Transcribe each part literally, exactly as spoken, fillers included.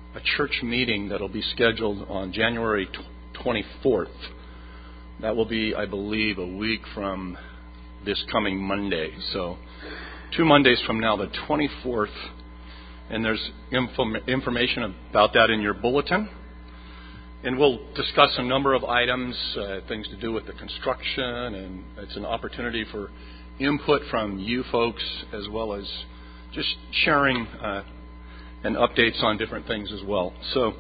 a church meeting that will be scheduled on January twenty-fourth. That will be, I believe, a week from this coming Monday. So two Mondays from now, the twenty-fourth. And there's info- information about that in your bulletin. And we'll discuss a number of items, uh, things to do with the construction, and it's an opportunity for input from you folks, as well as just sharing uh, and updates on different things as well. So,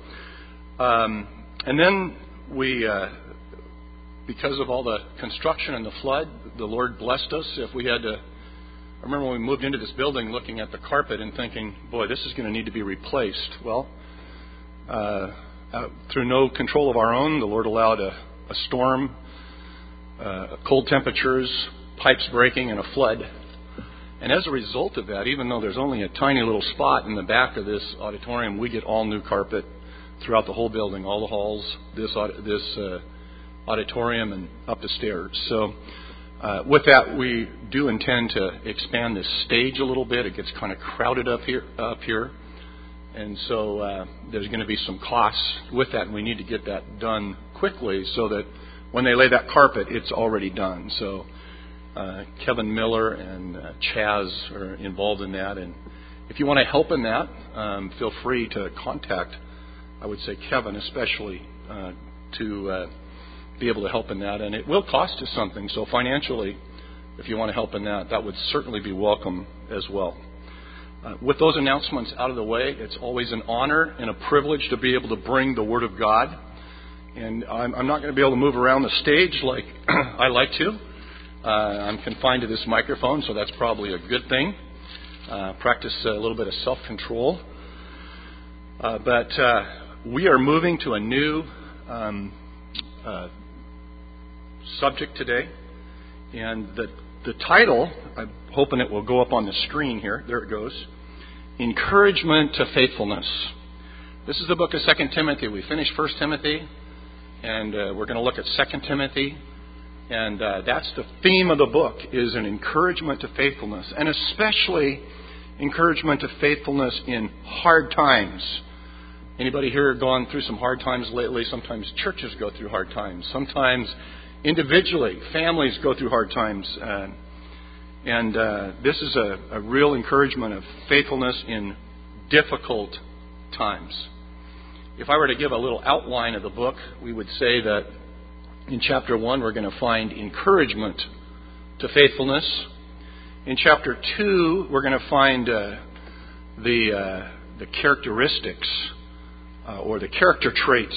um, and then we, uh, because of all the construction and the flood, the Lord blessed us. If we had to, I remember when we moved into this building, looking at the carpet and thinking, boy, this is going to need to be replaced. Well, uh, Uh, through no control of our own, the Lord allowed a, a storm, uh, cold temperatures, pipes breaking, and a flood. And as a result of that, even though there's only a tiny little spot in the back of this auditorium, we get all new carpet throughout the whole building, all the halls, this this uh, auditorium, and up the stairs. So uh, with that, we do intend to expand this stage a little bit. It gets kind of crowded up here, up here. And so uh, there's going to be some costs with that, and we need to get that done quickly so that when they lay that carpet, it's already done. So uh, Kevin Miller and uh, Chaz are involved in that. And if you want to help in that, um, feel free to contact, I would say Kevin especially, uh, to uh, be able to help in that. And it will cost us something. So financially, if you want to help in that, that would certainly be welcome as well. Uh, with those announcements out of the way, it's always an honor and a privilege to be able to bring the Word of God. And I'm, I'm not going to be able to move around the stage like I like to. Uh, I'm confined to this microphone, so that's probably a good thing. Uh, practice a little bit of self-control. Uh, but uh, we are moving to a new um, uh, subject today. And the The title, I'm hoping it will go up on the screen here. There it goes. Encouragement to Faithfulness. This is the book of Second Timothy. We finished First Timothy, and uh, we're going to look at Second Timothy. And uh, that's the theme of the book, is an encouragement to faithfulness, and especially encouragement to faithfulness in hard times. Anybody here gone through some hard times lately? Sometimes churches go through hard times. Sometimes individually, families go through hard times. Uh, and uh, this is a, a real encouragement of faithfulness in difficult times. If I were to give a little outline of the book, we would say that in chapter one, we're going to find encouragement to faithfulness. In chapter two, we're going to find uh, the, uh, the characteristics uh, or the character traits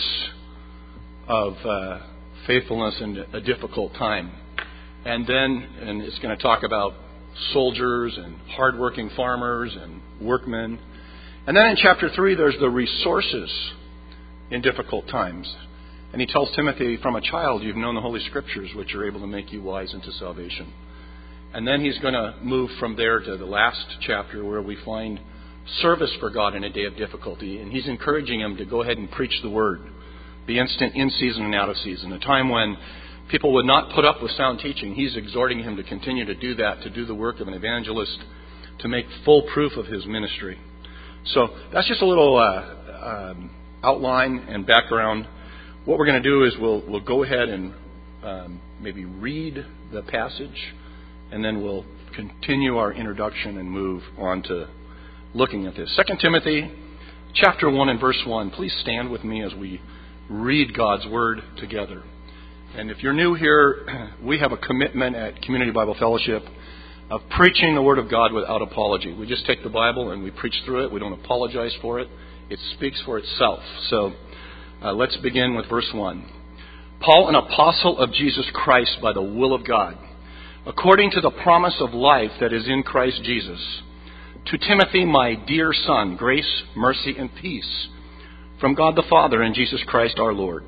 of uh faithfulness in a difficult time. And then, and it's going to talk about soldiers and hardworking farmers and workmen. And then in chapter three, there's the resources in difficult times. And he tells Timothy, from a child, you've known the Holy Scriptures, which are able to make you wise unto salvation. And then he's going to move from there to the last chapter where we find service for God in a day of difficulty. And he's encouraging him to go ahead and preach the Word. Be instant in season and out of season. A time when people would not put up with sound teaching. He's exhorting him to continue to do that, to do the work of an evangelist, to make full proof of his ministry. So that's just a little uh, um, outline and background. What we're going to do is we'll we'll go ahead and um, maybe read the passage, and then we'll continue our introduction and move on to looking at this. Second Timothy chapter one and verse one. Please stand with me as we read God's Word together. And if you're new here, we have a commitment at Community Bible Fellowship of preaching the Word of God without apology. We just take the Bible and we preach through it. We don't apologize for it. It speaks for itself. So uh, let's begin with verse one. Paul, an apostle of Jesus Christ by the will of God, according to the promise of life that is in Christ Jesus, to Timothy, my dear son, grace, mercy, and peace from God the Father and Jesus Christ our Lord.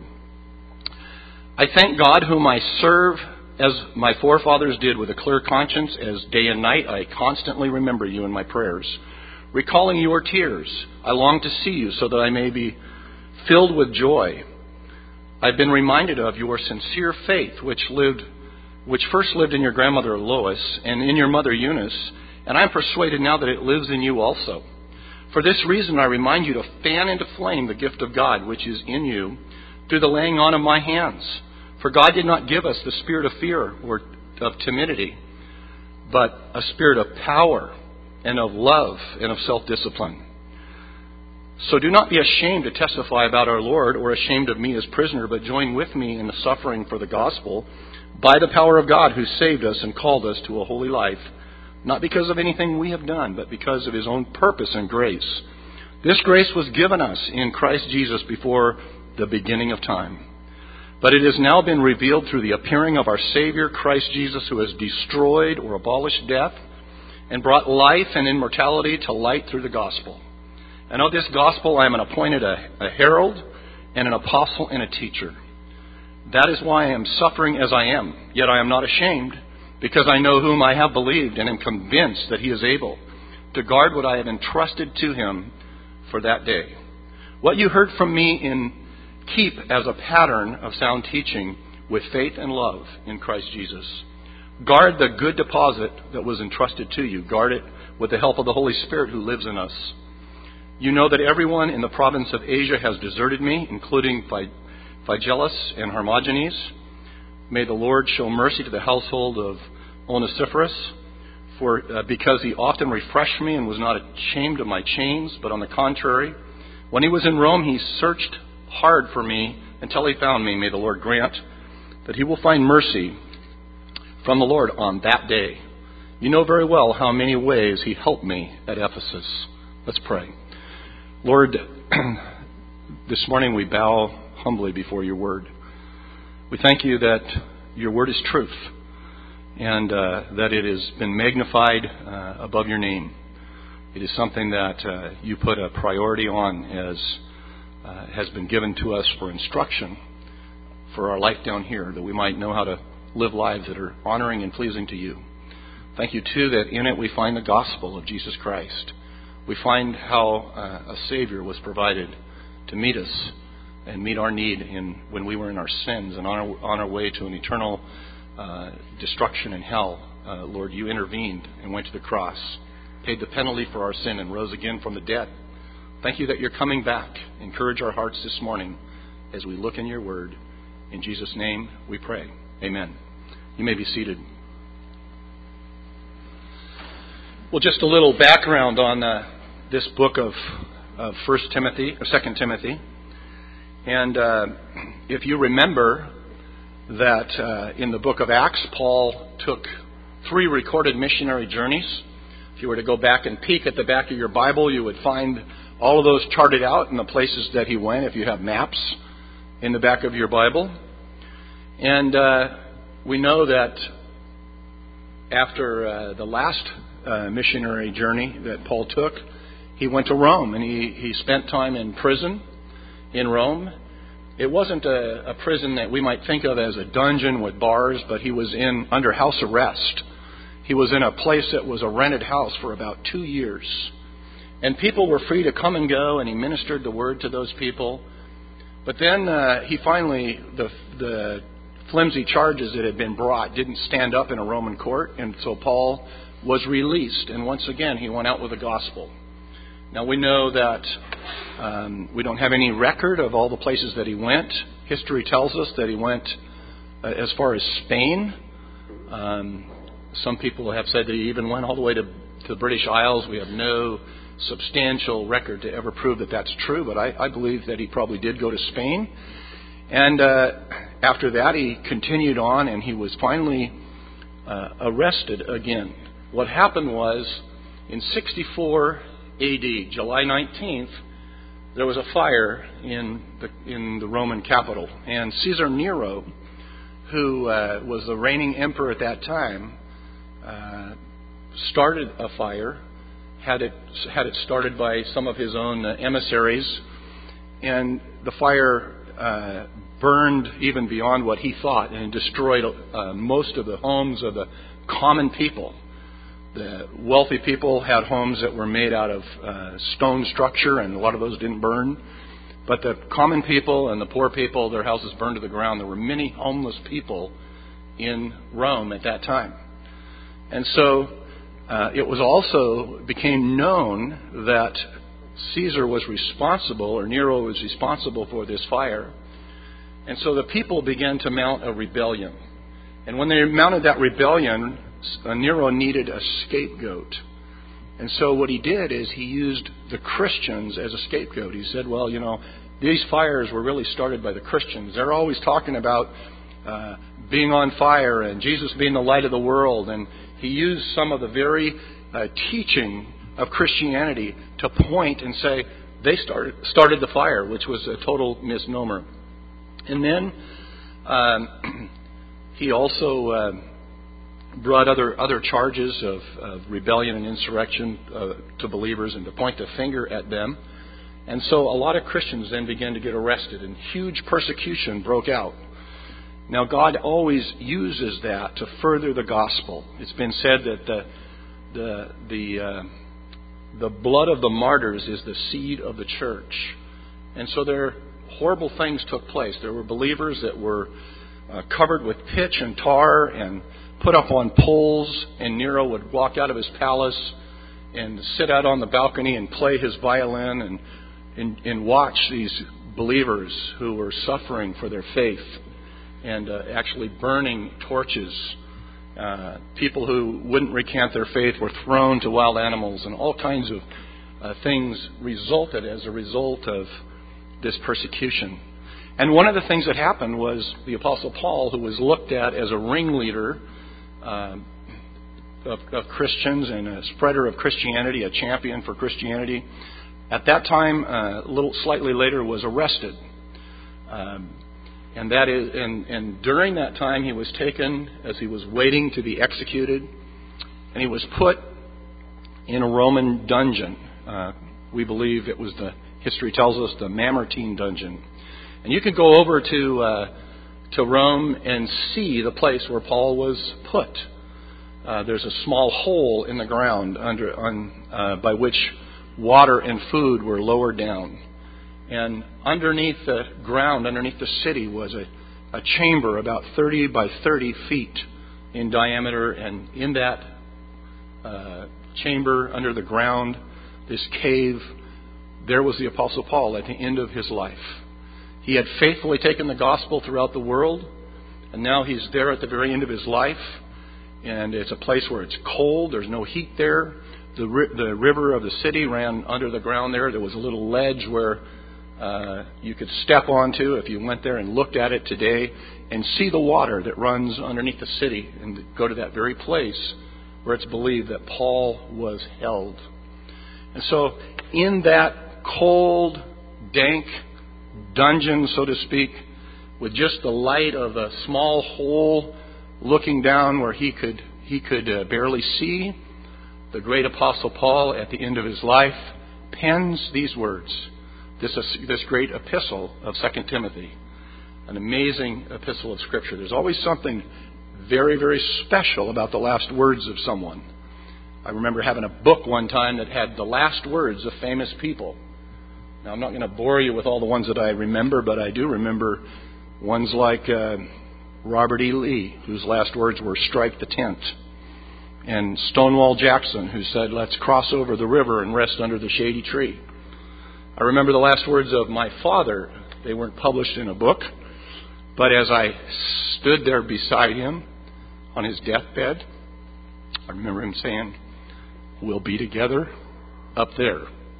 I thank God whom I serve as my forefathers did with a clear conscience, as day and night I constantly remember you in my prayers. Recalling your tears, I long to see you so that I may be filled with joy. I've been reminded of your sincere faith, which lived, which first lived in your grandmother Lois and in your mother Eunice, and I'm persuaded now that it lives in you also. For this reason, I remind you to fan into flame the gift of God, which is in you, through the laying on of my hands. For God did not give us the spirit of fear or of timidity, but a spirit of power and of love and of self-discipline. So do not be ashamed to testify about our Lord, or ashamed of me as prisoner, but join with me in the suffering for the gospel, by the power of God, who saved us and called us to a holy life, not because of anything we have done, but because of his own purpose and grace. This grace was given us in Christ Jesus before the beginning of time. But it has now been revealed through the appearing of our Savior, Christ Jesus, who has destroyed or abolished death and brought life and immortality to light through the gospel. And of this gospel I am appointed a, a herald and an apostle and a teacher. That is why I am suffering as I am, yet I am not ashamed, because I know whom I have believed and am convinced that he is able to guard what I have entrusted to him for that day. What you heard from me in keep as a pattern of sound teaching with faith and love in Christ Jesus. Guard the good deposit that was entrusted to you. Guard it with the help of the Holy Spirit who lives in us. You know that everyone in the province of Asia has deserted me, including Phygellus and Hermogenes. May the Lord show mercy to the household of Onesiphorus, for uh, because he often refreshed me and was not ashamed of my chains, but on the contrary, when he was in Rome, he searched hard for me until he found me. May the Lord grant that he will find mercy from the Lord on that day. You know very well how many ways he helped me at Ephesus. Let's pray. Lord, this morning we bow humbly before your word. We thank you that your word is truth, and uh, that it has been magnified uh, above your name. It is something that uh, you put a priority on, as uh, has been given to us for instruction for our life down here, that we might know how to live lives that are honoring and pleasing to you. Thank you, too, that in it we find the gospel of Jesus Christ. We find how uh, a Savior was provided to meet us and meet our need in when we were in our sins and on our, on our way to an eternal uh, destruction in hell. Uh, Lord, you intervened and went to the cross, paid the penalty for our sin, and rose again from the dead. Thank you that you're coming back. Encourage our hearts this morning as we look in your word. In Jesus' name we pray. Amen. You may be seated. Well, just a little background on uh, this book of, of First Timothy, or Second Timothy. And uh, if you remember that uh, in the book of Acts, Paul took three recorded missionary journeys. If you were to go back and peek at the back of your Bible, you would find all of those charted out in the places that he went, if you have maps in the back of your Bible. And uh, we know that after uh, the last uh, missionary journey that Paul took, he went to Rome, and he, he spent time in prison in Rome. It wasn't a, a prison that we might think of as a dungeon with bars, but he was in under house arrest. He was in a place that was a rented house for about two years. And people were free to come and go, and he ministered the word to those people. But then uh, he finally, the, the flimsy charges that had been brought didn't stand up in a Roman court, and so Paul was released. And once again, he went out with the gospel. Now, we know that um, we don't have any record of all the places that he went. History tells us that he went uh, as far as Spain. Um, some people have said that he even went all the way to, to the British Isles. We have no substantial record to ever prove that that's true, but I, I believe that he probably did go to Spain. And uh, after that, he continued on, and he was finally uh, arrested again. What happened was, in sixty-four A D, July nineteenth, there was a fire in the in the Roman capital, and Caesar Nero, who uh, was the reigning emperor at that time, uh, started a fire. Had it had it started by some of his own uh, emissaries, and the fire uh, burned even beyond what he thought, and destroyed uh, most of the homes of the common people. The wealthy people had homes that were made out of uh, stone structure, and a lot of those didn't burn. But the common people and the poor people, their houses burned to the ground. There were many homeless people in Rome at that time. And so uh, it was also became known that Caesar was responsible, or Nero was responsible for this fire. And so the people began to mount a rebellion. And when they mounted that rebellion, Nero needed a scapegoat. And so what he did is he used the Christians as a scapegoat. He said, well, you know, these fires were really started by the Christians. They're always talking about uh, being on fire and Jesus being the light of the world. And he used some of the very uh, teaching of Christianity to point and say they started started the fire, which was a total misnomer. And then um, he also uh, brought other other charges of, of rebellion and insurrection uh, to believers and to point the finger at them. And so a lot of Christians then began to get arrested, and huge persecution broke out. Now, God always uses that to further the gospel. It's been said that the the the uh, the blood of the martyrs is the seed of the church, and so there horrible things took place. There were believers that were uh, covered with pitch and tar and put up on poles, and Nero would walk out of his palace and sit out on the balcony and play his violin and and, and watch these believers who were suffering for their faith and uh, actually burning torches. Uh, people who wouldn't recant their faith were thrown to wild animals, and all kinds of uh, things resulted as a result of this persecution. And one of the things that happened was the Apostle Paul, who was looked at as a ringleader uh, of, of Christians and a spreader of Christianity, a champion for Christianity, at that time, uh, a little slightly later, was arrested. Um, and that is, and, and during that time, he was taken as he was waiting to be executed, and he was put in a Roman dungeon. Uh, we believe it was the history tells us the Mamertine dungeon. And you could go over to uh, to Rome and see the place where Paul was put. Uh, there's a small hole in the ground under on uh, by which water and food were lowered down. And underneath the ground, underneath the city, was a, a chamber about thirty by thirty feet in diameter. And in that uh, chamber under the ground, this cave, there was the Apostle Paul at the end of his life. He had faithfully taken the gospel throughout the world, and now he's there at the very end of his life. And it's a place where it's cold. There's no heat there. The, ri- the river of the city ran under the ground there. There was a little ledge where uh, you could step onto if you went there and looked at it today and see the water that runs underneath the city, and go to that very place where it's believed that Paul was held. And so in that cold, dank dungeon, so to speak, with just the light of a small hole looking down where he could he could uh, barely see, the great Apostle Paul, at the end of his life, pens these words, this this great epistle of Second Timothy, an amazing epistle of Scripture. There's always something very, very special about the last words of someone. I remember having a book one time that had the last words of famous people. Now, I'm not going to bore you with all the ones that I remember, but I do remember ones like uh, Robert E. Lee, whose last words were, "Strike the tent." And Stonewall Jackson, who said, "Let's cross over the river and rest under the shady tree." I remember the last words of my father. They weren't published in a book, but as I stood there beside him on his deathbed, I remember him saying, "We'll be together up there."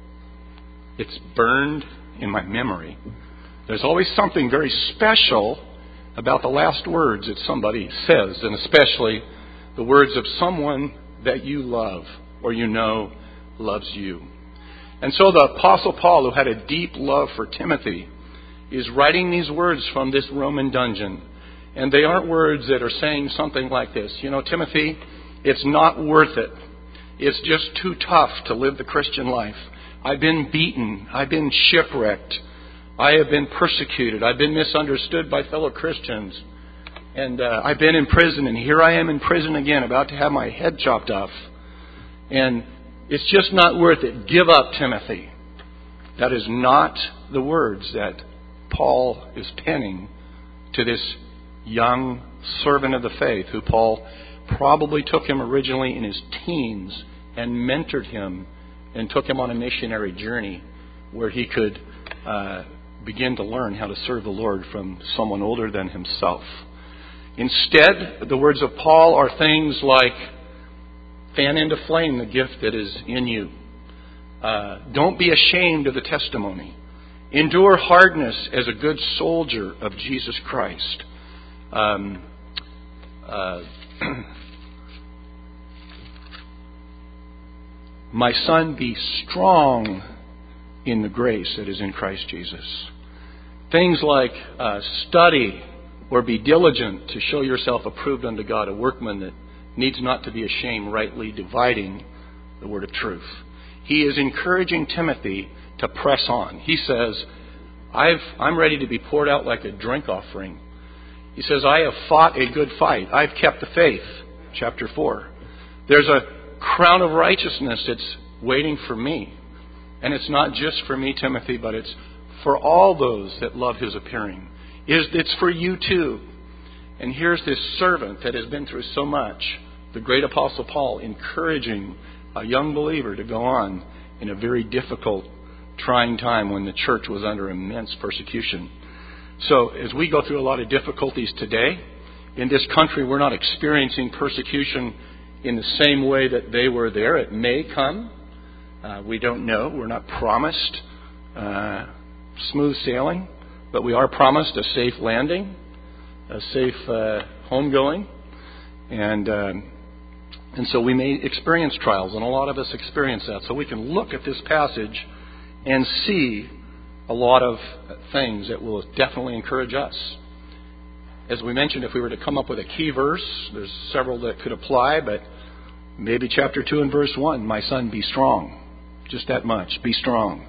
It's burned in my memory. There's always something very special about the last words that somebody says, and especially the words of someone that you love or you know loves you. And so the Apostle Paul, who had a deep love for Timothy, is writing these words from this Roman dungeon. And they aren't words that are saying something like this: "You know, Timothy, it's not worth it. It's just too tough to live the Christian life. I've been beaten. I've been shipwrecked. I have been persecuted. I've been misunderstood by fellow Christians. And uh, I've been in prison, and here I am in prison again, about to have my head chopped off. And it's just not worth it. Give up, Timothy." That is not the words that Paul is penning to this young servant of the faith, who Paul probably took him originally in his teens and mentored him and took him on a missionary journey where he could uh, begin to learn how to serve the Lord from someone older than himself. Instead, the words of Paul are things like, fan into flame the gift that is in you. Uh, don't be ashamed of the testimony. Endure hardness as a good soldier of Jesus Christ. Um, uh, My son, be strong in the grace that is in Christ Jesus. Things like uh, study or be diligent to show yourself approved unto God, a workman that needs not to be ashamed, rightly dividing the word of truth. He is encouraging Timothy to press on. He says, I've, I'm ready to be poured out like a drink offering. He says, I have fought a good fight. I've kept the faith. Chapter four. There's a crown of righteousness that's waiting for me. And it's not just for me, Timothy, but it's for all those that love his appearing. It's for you too. And here's this servant that has been through so much, the great Apostle Paul, encouraging a young believer to go on in a very difficult, trying time when the church was under immense persecution. So as we go through a lot of difficulties today, in this country we're not experiencing persecution in the same way that they were there. It may come. Uh, we don't know. We're not promised uh, smooth sailing, but we are promised a safe landing, a safe uh, homegoing, and um, and so we may experience trials, and a lot of us experience that. So we can look at this passage and see a lot of things that will definitely encourage us. As we mentioned, if we were to come up with a key verse, there's several that could apply, but maybe chapter two and verse one, my son, be strong. Just that much, be strong.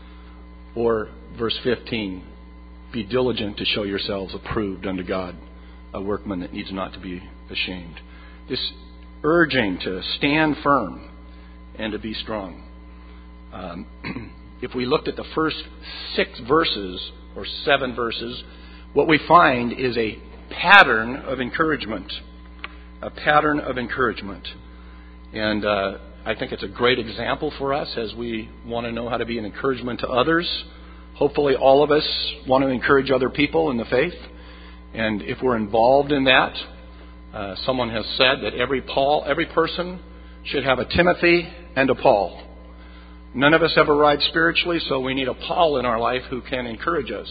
Or verse fifteen, be diligent to show yourselves approved unto God, a workman that needs not to be ashamed. This urging to stand firm and to be strong. Um, if we looked at the first six verses or seven verses, what we find is a pattern of encouragement. A pattern of encouragement. And uh, I think it's a great example for us as we want to know how to be an encouragement to others. Hopefully all of us want to encourage other people in the faith. And if we're involved in that, uh, someone has said that every Paul, every person should have a Timothy and a Paul. None of us have arrived spiritually, so we need a Paul in our life who can encourage us.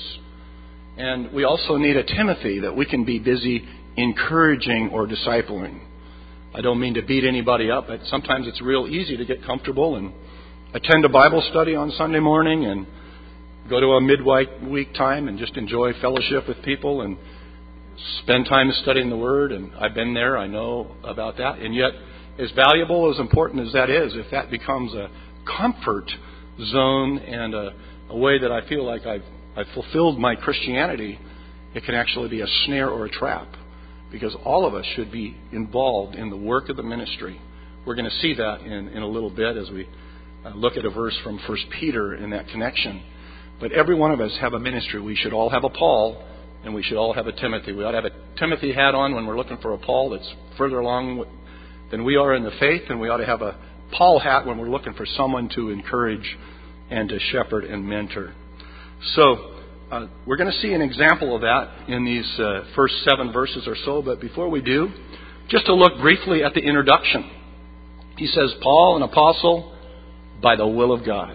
And we also need a Timothy that we can be busy encouraging or discipling. I don't mean to beat anybody up, but sometimes it's real easy to get comfortable and attend a Bible study on Sunday morning and go to a midweek time and just enjoy fellowship with people and spend time studying the Word. And I've been there. I know about that. And yet, as valuable, as important as that is, if that becomes a comfort zone and a, a way that I feel like I've, I've fulfilled my Christianity, it can actually be a snare or a trap. Because all of us should be involved in the work of the ministry. We're going to see that in, in a little bit as we uh, look at a verse from First Peter in that connection. But every one of us have a ministry. We should all have a Paul, and we should all have a Timothy. We ought to have a Timothy hat on when we're looking for a Paul that's further along than we are in the faith, and we ought to have a Paul hat when we're looking for someone to encourage and to shepherd and mentor. So, Uh, we're going to see an example of that in these uh, first seven verses or so. But before we do, just to look briefly at the introduction. He says, Paul, an apostle, by the will of God.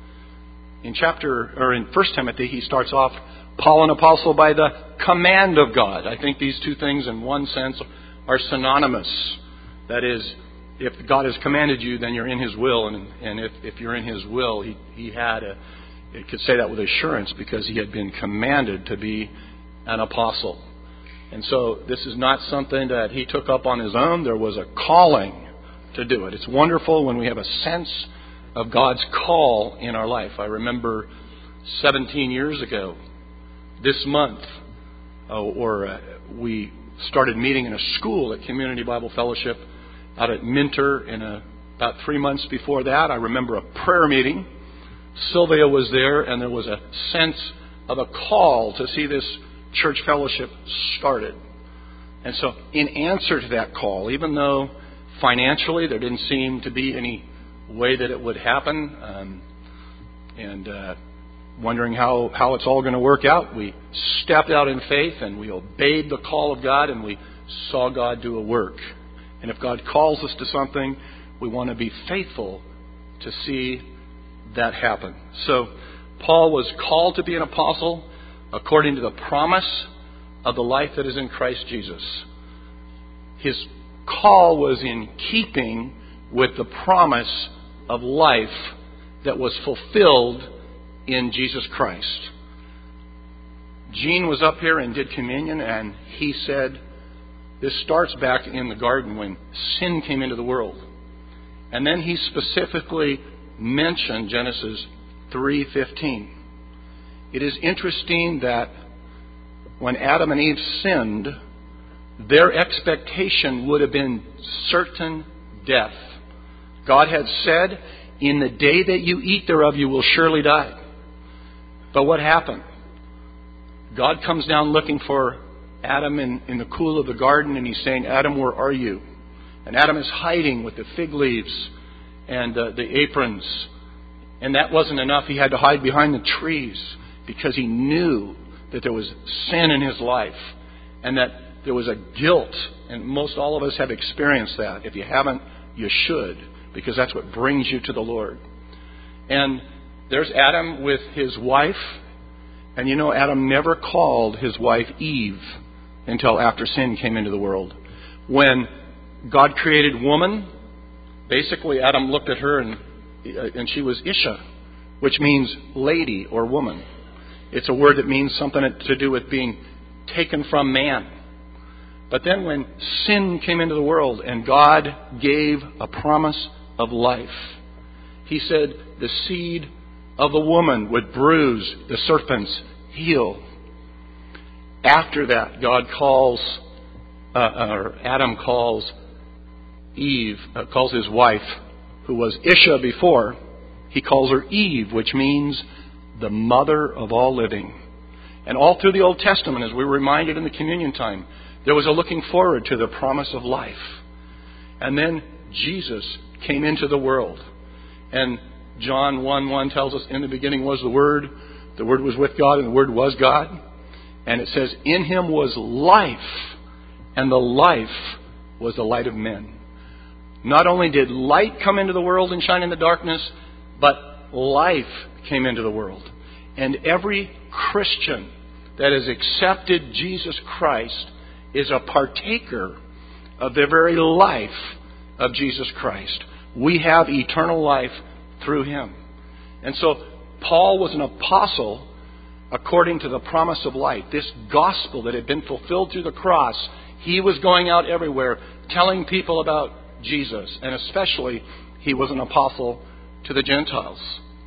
In chapter, or in First Timothy, he starts off, Paul, an apostle, by the command of God. I think these two things, in one sense, are synonymous. That is, if God has commanded you, then you're in His will, and, and if, if you're in His will, He, he had a It could say that with assurance because he had been commanded to be an apostle. And so this is not something that he took up on his own. There was a calling to do it. It's wonderful when we have a sense of God's call in our life. I remember seventeen years ago, this month, uh, or uh, we started meeting in a school at Community Bible Fellowship out at Minter. In a, about three months before that, I remember a prayer meeting. Sylvia was there, and there was a sense of a call to see this church fellowship started. And so in answer to that call, even though financially there didn't seem to be any way that it would happen, um, and uh, wondering how, how it's all going to work out. We stepped out in faith and we obeyed the call of God, and we saw God do a work. And if God calls us to something, we want to be faithful to see that happen. So Paul was called to be an apostle according to the promise of the life that is in Christ Jesus. His call was in keeping with the promise of life that was fulfilled in Jesus Christ. Gene was up here and did communion, and he said, this starts back in the garden when sin came into the world. And then he specifically mentioned Genesis three fifteen. It is interesting that when Adam and Eve sinned, their expectation would have been certain death. God had said, in the day that you eat thereof, you will surely die. But what happened? God comes down looking for Adam in, in the cool of the garden, and he's saying, Adam, where are you? And Adam is hiding with the fig leaves and uh, the aprons. And that wasn't enough. He had to hide behind the trees because he knew that there was sin in his life and that there was a guilt. And most all of us have experienced that. If you haven't, you should, because that's what brings you to the Lord. And there's Adam with his wife. And you know, Adam never called his wife Eve until after sin came into the world. When God created woman, basically Adam looked at her and, and she was Isha, which means lady or woman. It's a word that means something to do with being taken from man. But then when sin came into the world and God gave a promise of life, He said the seed of the woman would bruise the serpent's heel. After that, God calls, uh, or Adam calls Eve, uh, calls his wife, who was Isha before, he calls her Eve, which means the mother of all living. And all through the Old Testament, as we were reminded in the communion time, there was a looking forward to the promise of life. And then Jesus came into the world. And John one one tells us, in the beginning was the Word, the Word was with God, and the Word was God. And it says, in Him was life, and the life was the light of men. Not only did light come into the world and shine in the darkness, but life came into the world. And every Christian that has accepted Jesus Christ is a partaker of the very life of Jesus Christ. We have eternal life through Him. And so Paul was an apostle according to the promise of light. This gospel that had been fulfilled through the cross, he was going out everywhere telling people about Jesus. And especially, he was an apostle to the Gentiles.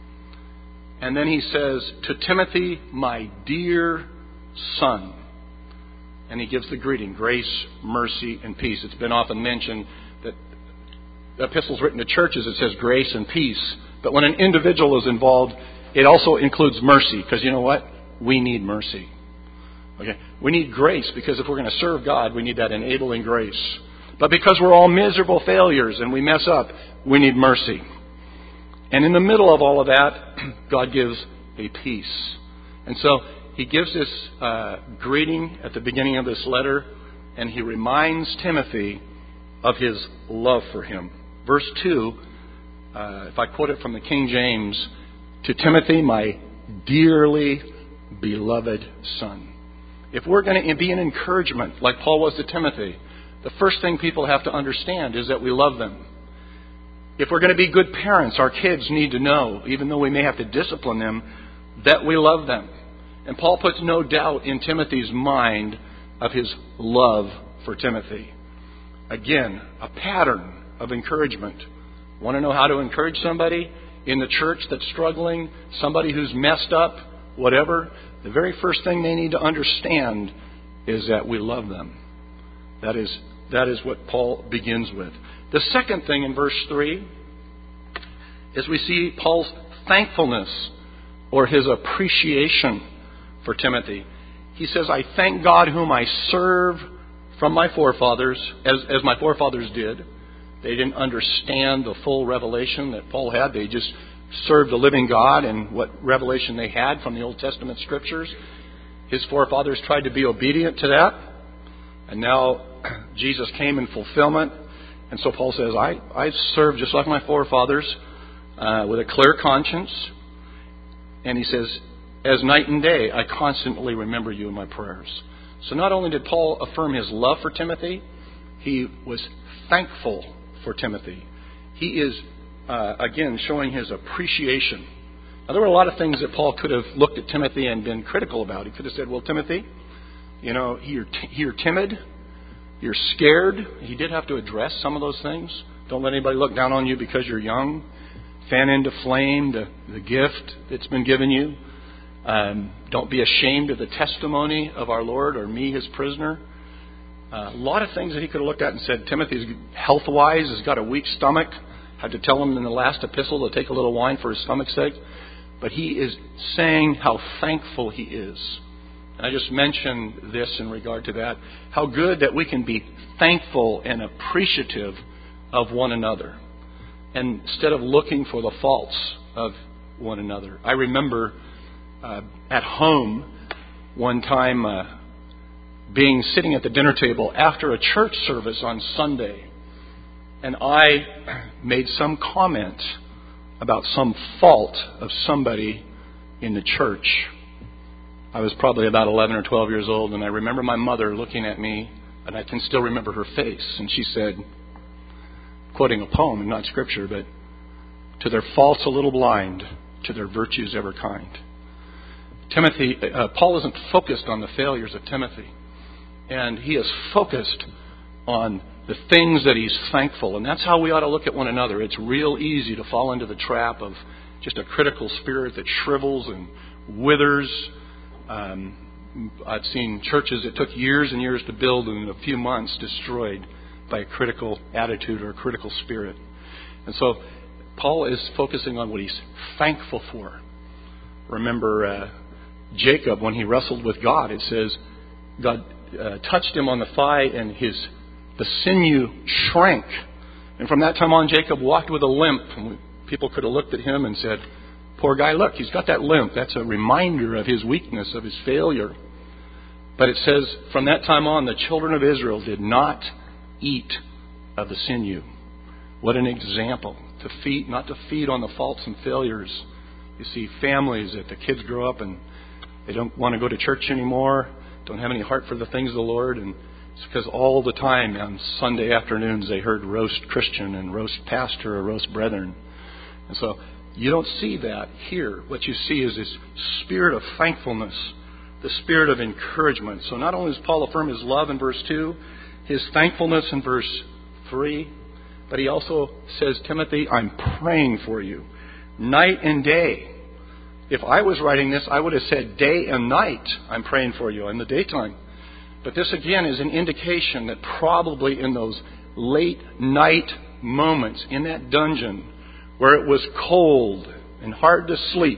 And then he says, to Timothy, my dear son. And he gives the greeting, grace, mercy, and peace. It's been often mentioned that the epistles written to churches, it says grace and peace. But when an individual is involved, it also includes mercy. Because you know what? We need mercy. Okay? We need grace because if we're going to serve God, we need that enabling grace. But because we're all miserable failures and we mess up, we need mercy. And in the middle of all of that, God gives a peace. And so he gives this uh, greeting at the beginning of this letter, and he reminds Timothy of his love for him. Verse two, uh, if I quote it from the King James, to Timothy, my dearly beloved son. If we're going to be an encouragement like Paul was to Timothy, the first thing people have to understand is that we love them. If we're going to be good parents, our kids need to know, even though we may have to discipline them, that we love them. And Paul puts no doubt in Timothy's mind of his love for Timothy. Again, a pattern of encouragement. Want to know how to encourage somebody in the church that's struggling, somebody who's messed up, whatever? The very first thing they need to understand is that we love them. That is, that is what Paul begins with. The second thing in verse three is we see Paul's thankfulness or his appreciation for Timothy. He says, I thank God whom I serve from my forefathers, as, as my forefathers did, They didn't understand the full revelation that Paul had. They just served the living God and what revelation they had from the Old Testament Scriptures. His forefathers tried to be obedient to that. And now Jesus came in fulfillment. And so Paul says, I, I served just like my forefathers uh, with a clear conscience. And he says, as night and day, I constantly remember you in my prayers. So not only did Paul affirm his love for Timothy, he was thankful for Timothy. He is, uh, again, showing his appreciation. Now, there were a lot of things that Paul could have looked at Timothy and been critical about. He could have said, well, Timothy, you know, you're, t- you're timid, you're scared. He did have to address some of those things. Don't let anybody look down on you because you're young. Fan into flame the, the gift that's been given you. Um, don't be ashamed of the testimony of our Lord or me, his prisoner. Uh, a lot of things that he could have looked at and said, Timothy's health-wise has got a weak stomach. Had to tell him in the last epistle to take a little wine for his stomach's sake. But he is saying how thankful he is. And I just mentioned this in regard to that. How good that we can be thankful and appreciative of one another. And instead of looking for the faults of one another. I remember uh, at home one time uh, being sitting at the dinner table after a church service on Sunday. And I made some comment about some fault of somebody in the church. I was probably about eleven or twelve years old, and I remember my mother looking at me, and I can still remember her face. And she said, quoting a poem and not scripture, but, to their faults a little blind, to their virtues ever kind. Timothy, uh, Paul isn't focused on the failures of Timothy. And he is focused on the things that he's thankful. And that's how we ought to look at one another. It's real easy to fall into the trap of just a critical spirit that shrivels and withers. Um, I've seen churches that took years and years to build and in a few months destroyed by a critical attitude or a critical spirit. And so Paul is focusing on what he's thankful for. Remember uh, Jacob, when he wrestled with God, it says God uh, touched him on the thigh and his the sinew shrank. And from that time on, Jacob walked with a limp. And people could have looked at him and said, poor guy, look, he's got that limp. That's a reminder of his weakness, of his failure. But it says, from that time on, the children of Israel did not eat of the sinew. What an example. To feed, not to feed on the faults and failures. You see families that the kids grow up and they don't want to go to church anymore, don't have any heart for the things of the Lord, and it's because all the time on Sunday afternoons they heard roast Christian and roast pastor or roast brethren. And so you don't see that here. What you see is this spirit of thankfulness, the spirit of encouragement. So not only does Paul affirm his love in verse two, his thankfulness in verse three, but he also says, Timothy, I'm praying for you night and day. If I was writing this, I would have said day and night I'm praying for you in the daytime. But this again is an indication that probably in those late night moments in that dungeon where it was cold and hard to sleep,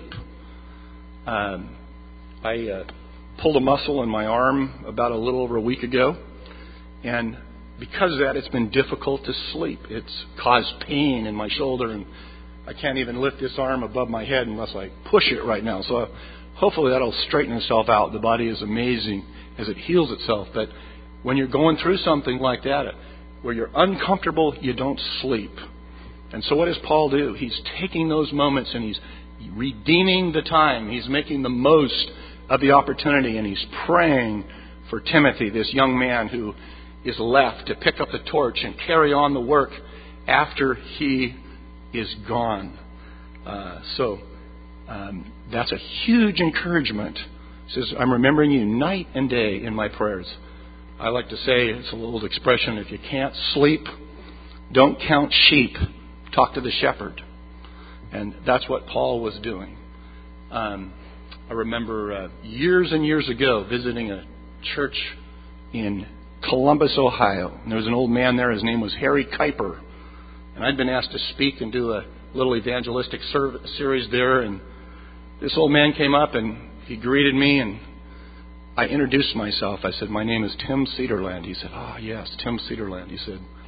um, I uh, pulled a muscle in my arm about a little over a week ago. And because of that, it's been difficult to sleep. It's caused pain in my shoulder, and I can't even lift this arm above my head unless I push it right now. So hopefully that'll straighten itself out. The body is amazing as it heals itself. But when you're going through something like that, where you're uncomfortable, you don't sleep. And so what does Paul do? He's taking those moments and he's redeeming the time. He's making the most of the opportunity, and he's praying for Timothy, this young man who is left to pick up the torch and carry on the work after he is gone. Uh, so um, that's a huge encouragement. He says, I'm remembering you night and day in my prayers. I like to say, it's a little expression, if you can't sleep, don't count sheep. Talk to the shepherd. And that's what Paul was doing. Um, I remember uh, years and years ago visiting a church in Columbus, Ohio. And there was an old man there. His name was Harry Kuiper. And I'd been asked to speak and do a little evangelistic service, series there. And this old man came up and he greeted me, and I introduced myself. I said, my name is Tim Cedarland. He said, ah, oh, yes, Tim Cedarland. He said,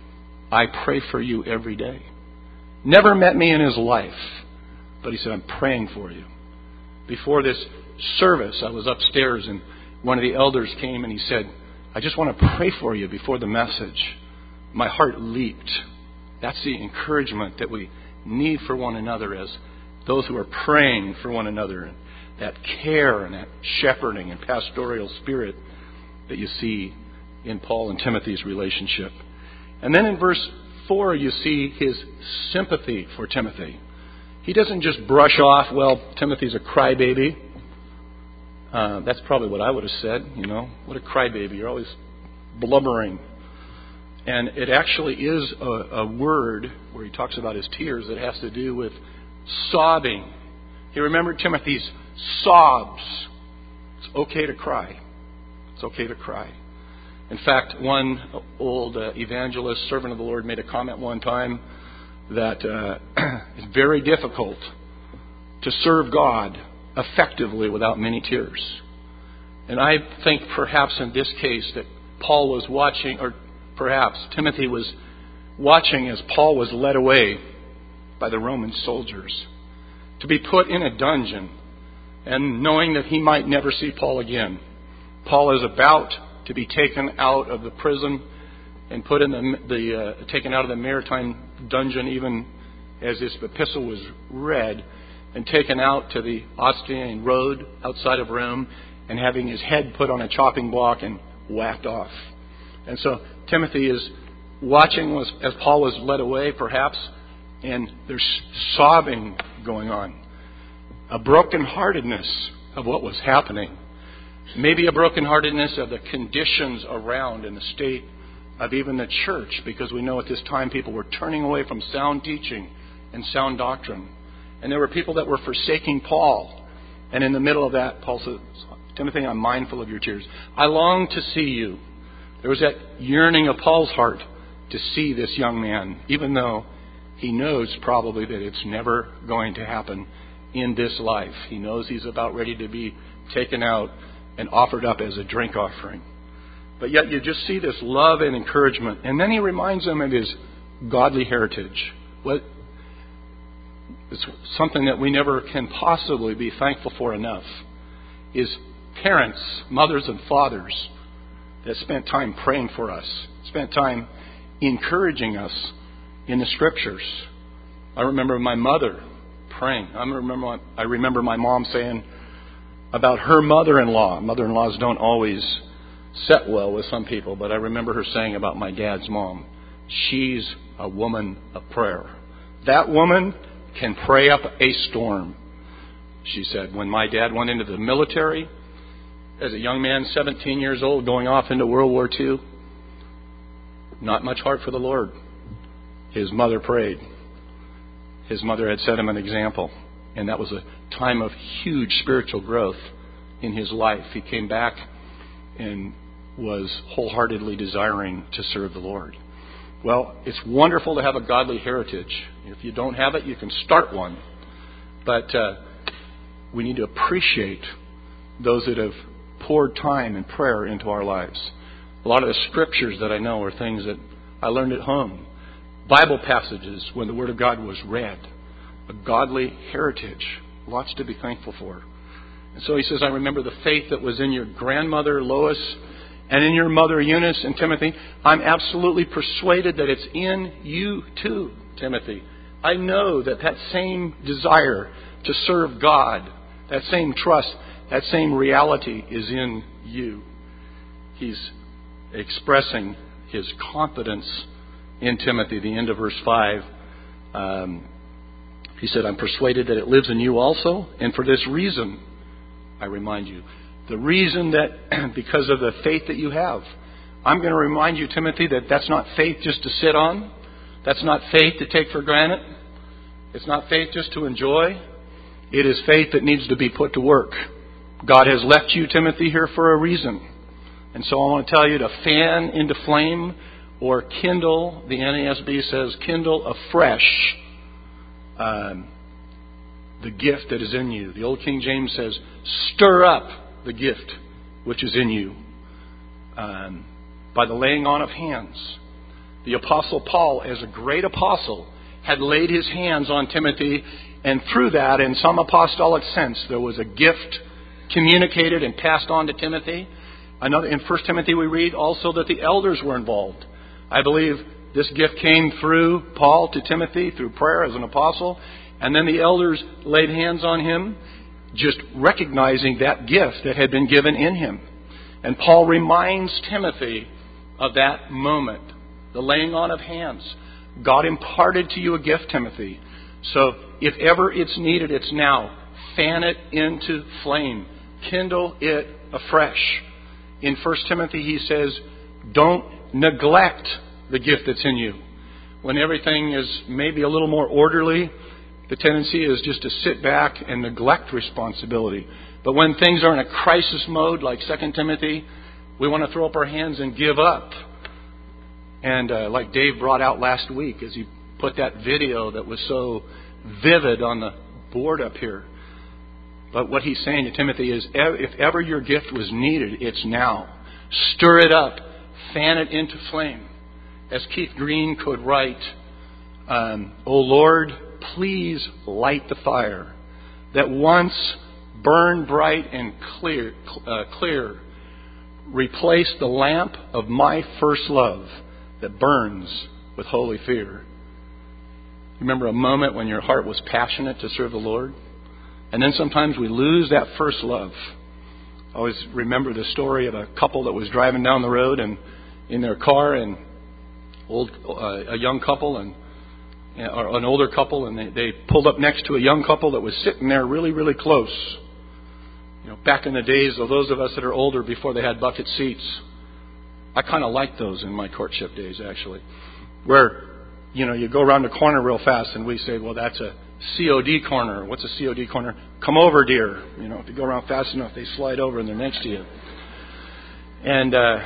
I pray for you every day. Never met me in his life, but he said, I'm praying for you. Before this service, I was upstairs and one of the elders came and he said, I just want to pray for you before the message. My heart leaped. That's the encouragement that we need for one another as those who are praying for one another. And that care and that shepherding and pastoral spirit that you see in Paul and Timothy's relationship. And then in verse four, you see his sympathy for Timothy. He doesn't just brush off, well, Timothy's a crybaby. Uh, that's probably what I would have said, you know. What a crybaby. You're always blubbering. And it actually is a, a word where he talks about his tears that has to do with sobbing. He remembered Timothy's sobs. It's okay to cry. It's okay to cry. In fact, one old uh, evangelist, servant of the Lord, made a comment one time that uh, it's very difficult to serve God effectively without many tears. And I think perhaps in this case that Paul was watching, or perhaps Timothy was watching as Paul was led away by the Roman soldiers to be put in a dungeon and knowing that he might never see Paul again. Paul is about to be taken out of the prison and put in the, the uh, taken out of the maritime dungeon, even as this epistle was read, and taken out to the Austrian road outside of Rome, and having his head put on a chopping block and whacked off. And so Timothy is watching as Paul was led away, perhaps, and there's sobbing going on, a brokenheartedness of what was happening. Maybe a brokenheartedness of the conditions around and the state of even the church, because we know at this time people were turning away from sound teaching and sound doctrine. And there were people that were forsaking Paul. And in the middle of that, Paul says, Timothy, I'm mindful of your tears. I long to see you. There was that yearning of Paul's heart to see this young man, even though he knows probably that it's never going to happen in this life. He knows he's about ready to be taken out and offered up as a drink offering. But yet you just see this love and encouragement. And then he reminds them of his godly heritage. What, it's something that we never can possibly be thankful for enough, is parents, mothers and fathers that spent time praying for us, spent time encouraging us in the Scriptures. I remember my mother praying. I remember, I remember my mom saying about her mother-in-law. Mother-in-laws don't always set well with some people, but I remember her saying about my dad's mom, she's a woman of prayer. That woman can pray up a storm. She said, when my dad went into the military as a young man, seventeen years old, going off into World War Two, not much heart for the Lord. His mother prayed. His mother had set him an example, and that was a time of huge spiritual growth in his life. He came back and was wholeheartedly desiring to serve the Lord. Well, it's wonderful to have a godly heritage. If you don't have it, you can start one. But uh, we need to appreciate those that have poured time and prayer into our lives. A lot of the scriptures that I know are things that I learned at home. Bible passages when the Word of God was read. A godly heritage. Lots to be thankful for. And so he says, I remember the faith that was in your grandmother Lois and in your mother Eunice and Timothy. I'm absolutely persuaded that it's in you too, Timothy. I know that that same desire to serve God, that same trust, that same reality is in you. He's expressing his confidence in Timothy. The end of verse five. Um, he said, I'm persuaded that it lives in you also. And for this reason, I remind you, the reason that because of the faith that you have, I'm going to remind you, Timothy, that that's not faith just to sit on. That's not faith to take for granted. It's not faith just to enjoy. It is faith that needs to be put to work. God has left you, Timothy, here for a reason. And so I want to tell you to fan into flame or kindle, the N A S B says, kindle afresh um, the gift that is in you. The Old King James says, stir up the gift which is in you um, by the laying on of hands. the Apostle Paul, as a great apostle, had laid his hands on Timothy, and through that, in some apostolic sense, there was a gift communicated and passed on to Timothy. Another, in First Timothy we read also that the elders were involved. I believe this gift came through Paul to Timothy through prayer as an apostle, and then the elders laid hands on him, just recognizing that gift that had been given in him. And Paul reminds Timothy of that moment, the laying on of hands. God imparted to you a gift, Timothy. So if ever it's needed, it's now. Fan it into flame. Kindle it afresh. In First Timothy, he says, don't neglect the gift that's in you. When everything is maybe a little more orderly, the tendency is just to sit back and neglect responsibility. But when things are in a crisis mode, like Second Timothy, we want to throw up our hands and give up. And uh, like Dave brought out last week, as he put that video that was so vivid on the board up here. But what he's saying to Timothy is, if ever your gift was needed, it's now. Stir it up. Fan it into flame. As Keith Green could write, um, O Lord, please light the fire that once burned bright and clear, uh, clear. Replace the lamp of my first love that burns with holy fear. Remember a moment when your heart was passionate to serve the Lord? And then sometimes we lose that first love. I always remember the story of a couple that was driving down the road and in their car, and old uh, a young couple and or an older couple, and they, they pulled up next to a young couple that was sitting there really, really close. You know, back in the days of those of us that are older, before they had bucket seats, I kind of liked those in my courtship days, actually, where you know you go around the corner real fast, and we say, well, that's a C O D corner. What's a C O D corner? Come over, dear. You know, if you go around fast enough, they slide over and they're next to you. And uh,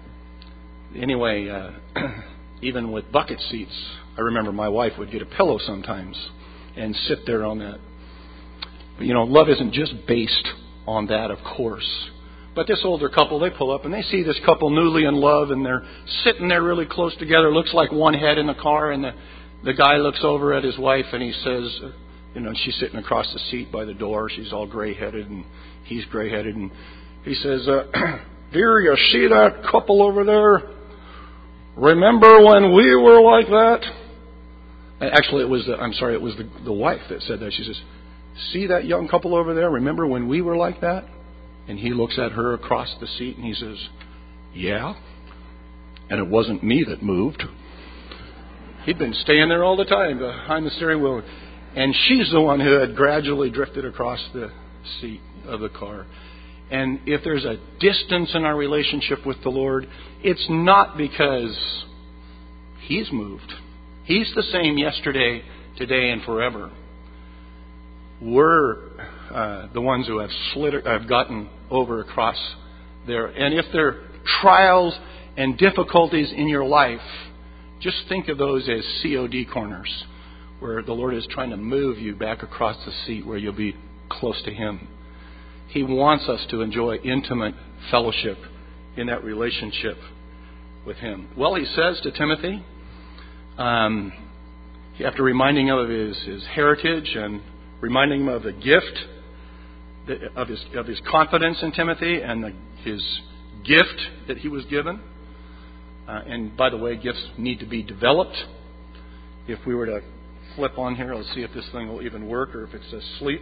anyway, uh, even with bucket seats, I remember my wife would get a pillow sometimes and sit there on that. But, you know, love isn't just based on that, of course. But this older couple, they pull up and they see this couple newly in love, and they're sitting there really close together. Looks like one head in the car, and the The guy looks over at his wife and he says, you know, she's sitting across the seat by the door. She's all gray-headed and he's gray-headed. And he says, uh, dear, you see that couple over there? Remember when we were like that? Actually, it was, the, I'm sorry, it was the, the wife that said that. She says, see that young couple over there? Remember when we were like that? And he looks at her across the seat and he says, yeah. And it wasn't me that moved. He'd been staying there all the time behind the steering wheel. And she's the one who had gradually drifted across the seat of the car. And if there's a distance in our relationship with the Lord, it's not because He's moved. He's the same yesterday, today, and forever. We're uh, the ones who have slid, have gotten over across there. And if there are trials and difficulties in your life, just think of those as C O D corners, where the Lord is trying to move you back across the seat where you'll be close to Him. He wants us to enjoy intimate fellowship in that relationship with Him. Well, he says to Timothy, um, after reminding him of his, his heritage and reminding him of the gift, of his, of his confidence in Timothy and the, his gift that he was given. Uh, and by the way, gifts need to be developed. If we were to flip on here, let's see if this thing will even work or if it's asleep.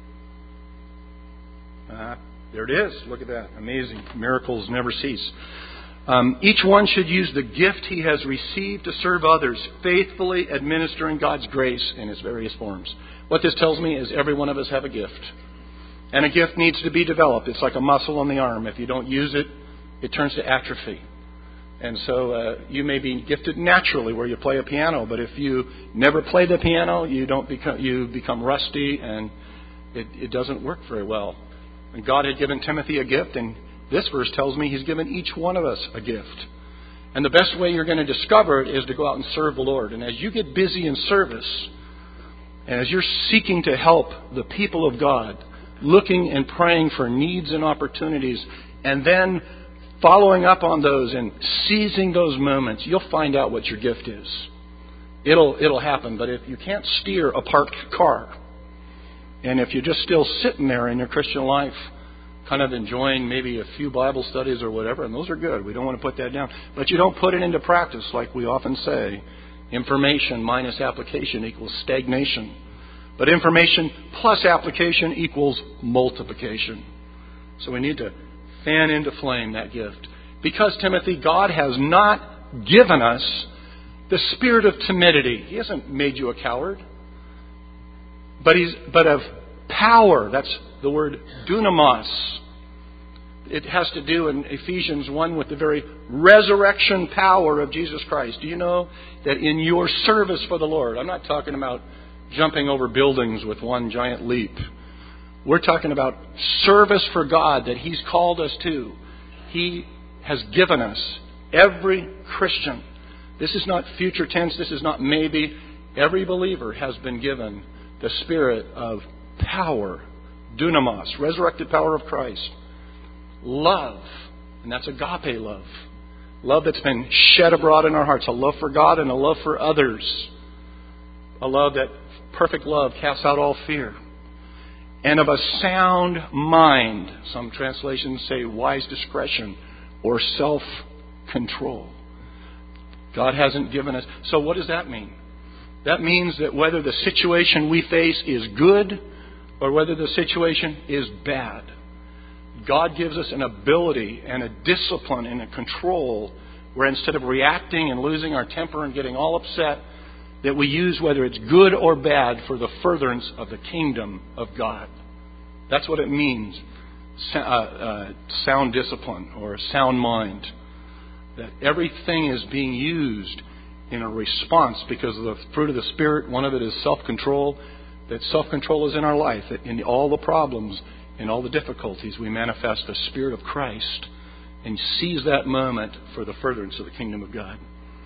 Uh, there it is. Look at that. Amazing. Miracles never cease. Um, each one should use the gift he has received to serve others, faithfully administering God's grace in its various forms. What this tells me is every one of us have a gift. And a gift needs to be developed. It's like a muscle on the arm. If you don't use it, it turns to atrophy. And so uh, you may be gifted naturally where you play a piano, but if you never play the piano, you don't become you become rusty, and it, it doesn't work very well. And God had given Timothy a gift, and this verse tells me He's given each one of us a gift. And the best way you're going to discover it is to go out and serve the Lord. And as you get busy in service, and as you're seeking to help the people of God, looking and praying for needs and opportunities, and then following up on those and seizing those moments, you'll find out what your gift is. It'll it'll happen. But if you can't steer a parked car, and if you're just still sitting there in your Christian life, kind of enjoying maybe a few Bible studies or whatever, and those are good. We don't want to put that down. But you don't put it into practice like we often say. Information minus application equals stagnation. But information plus application equals multiplication. So we need to fan into flame that gift. Because, Timothy, God has not given us the spirit of timidity. He hasn't made you a coward. But he's but of power. That's the word dunamos. It has to do in Ephesians one with the very resurrection power of Jesus Christ. Do you know that in your service for the Lord, I'm not talking about jumping over buildings with one giant leap. We're talking about service for God that He's called us to. He has given us, every Christian. This is not future tense. This is not maybe. Every believer has been given the spirit of power, dunamos, resurrected power of Christ. Love, and that's agape love. Love that's been shed abroad in our hearts. A love for God and a love for others. A love that, perfect love, casts out all fear. And of a sound mind. Some translations say wise discretion or self-control. God hasn't given us. So what does that mean? That means that whether the situation we face is good or whether the situation is bad, God gives us an ability and a discipline and a control where instead of reacting and losing our temper and getting all upset, that we use whether it's good or bad for the furtherance of the kingdom of God. That's what it means, uh, uh, sound discipline or a sound mind. That everything is being used in a response because of the fruit of the Spirit. One of it is self-control. That self-control is in our life. That in all the problems, in all the difficulties, we manifest the Spirit of Christ and seize that moment for the furtherance of the kingdom of God.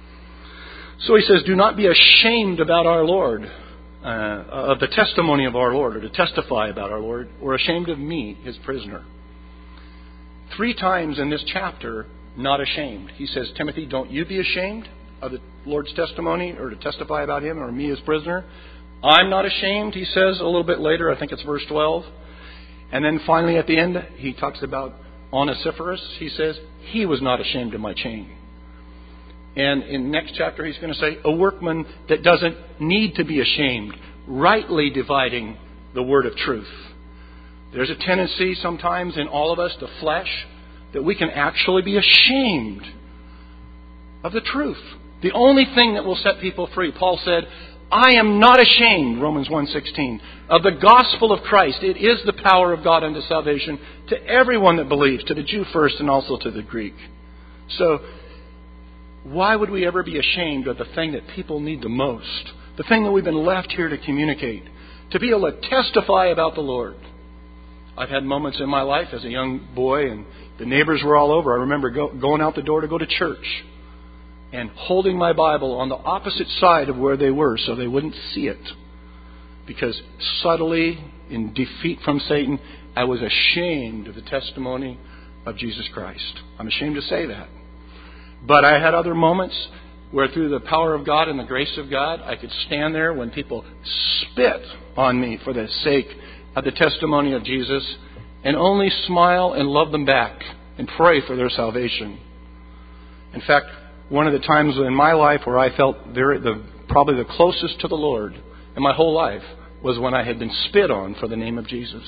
So he says, do not be ashamed about our Lord, uh, of the testimony of our Lord, or to testify about our Lord, or ashamed of me, His prisoner. Three times in this chapter, not ashamed. He says, Timothy, don't you be ashamed of the Lord's testimony or to testify about Him or me as prisoner. I'm not ashamed, he says a little bit later. I think it's verse twelve. And then finally at the end, he talks about Onesiphorus. He says, he was not ashamed of my chain. And in the next chapter, he's going to say, a workman that doesn't need to be ashamed, rightly dividing the word of truth. There's a tendency sometimes in all of us, the flesh, that we can actually be ashamed of the truth. The only thing that will set people free. Paul said, I am not ashamed, Romans one sixteen, of the gospel of Christ. It is the power of God unto salvation to everyone that believes, to the Jew first and also to the Greek. So, why would we ever be ashamed of the thing that people need the most? The thing that we've been left here to communicate. To be able to testify about the Lord. I've had moments in my life as a young boy and the neighbors were all over. I remember go, going out the door to go to church and holding my Bible on the opposite side of where they were so they wouldn't see it. Because subtly, in defeat from Satan, I was ashamed of the testimony of Jesus Christ. I'm ashamed to say that. But I had other moments where through the power of God and the grace of God, I could stand there when people spit on me for the sake of the testimony of Jesus and only smile and love them back and pray for their salvation. In fact, one of the times in my life where I felt very, the, probably the closest to the Lord in my whole life was when I had been spit on for the name of Jesus.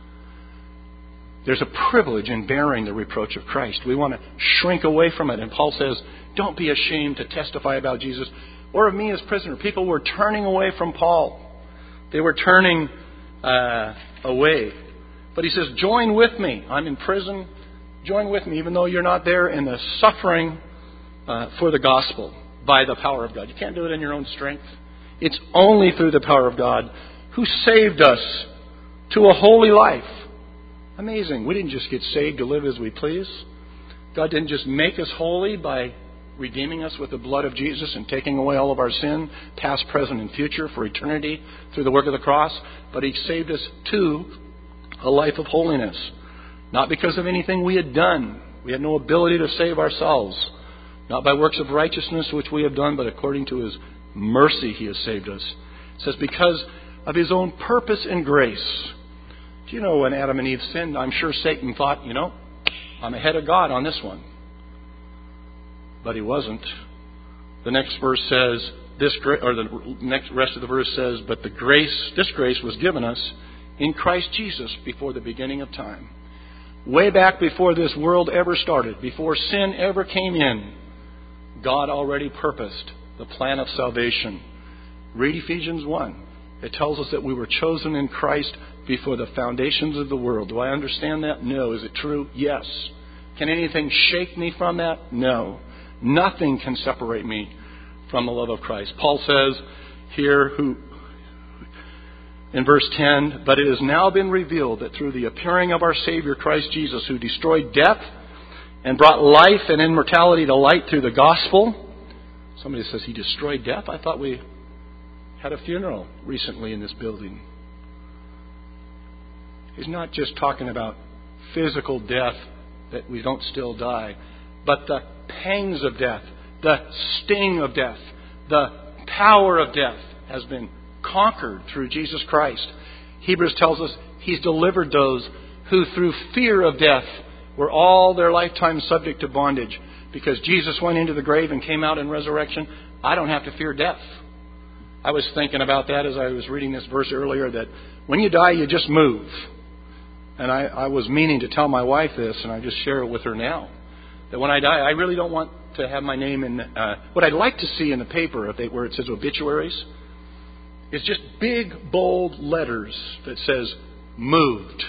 There's a privilege in bearing the reproach of Christ. We want to shrink away from it. And Paul says, don't be ashamed to testify about Jesus or of me as prisoner. People were turning away from Paul. They were turning uh, away. But he says, join with me. I'm in prison. Join with me, even though you're not there in the suffering uh, for the gospel by the power of God. You can't do it in your own strength. It's only through the power of God who saved us to a holy life. Amazing. We didn't just get saved to live as we please. God didn't just make us holy by redeeming us with the blood of Jesus and taking away all of our sin, past, present, and future, for eternity through the work of the cross. But He saved us to a life of holiness. Not because of anything we had done, We had no ability to save ourselves. Not by works of righteousness which we have done, but according to His mercy He has saved us. It says, because of His own purpose and grace. Do you know when Adam and Eve sinned, I'm sure Satan thought, you know, I'm ahead of God on this one. But he wasn't. The next verse says, this or the next rest of the verse says, but the grace, this grace was given us in Christ Jesus before the beginning of time. Way back before this world ever started, before sin ever came in, God already purposed the plan of salvation. Read Ephesians one. It tells us that we were chosen in Christ before the foundations of the world. Do I understand that? No. Is it true? Yes. Can anything shake me from that? No. Nothing can separate me from the love of Christ. Paul says here, who in verse ten, but it has now been revealed that through the appearing of our Savior Christ Jesus, who destroyed death and brought life and immortality to light through the gospel. Somebody says he destroyed death. I thought we had a funeral recently in this building. He's not just talking about physical death, that we don't still die, but the pangs of death, the sting of death, the power of death has been conquered through Jesus Christ. Hebrews tells us He's delivered those who through fear of death were all their lifetime subject to bondage. Because Jesus went into the grave and came out in resurrection, I don't have to fear death. I was thinking about that as I was reading this verse earlier, that when you die, you just move. And I, I was meaning to tell my wife this, and I just share it with her now. That when I die, I really don't want to have my name in... Uh, what I'd like to see in the paper, if they, where it says obituaries, is just big, bold letters that says, moved.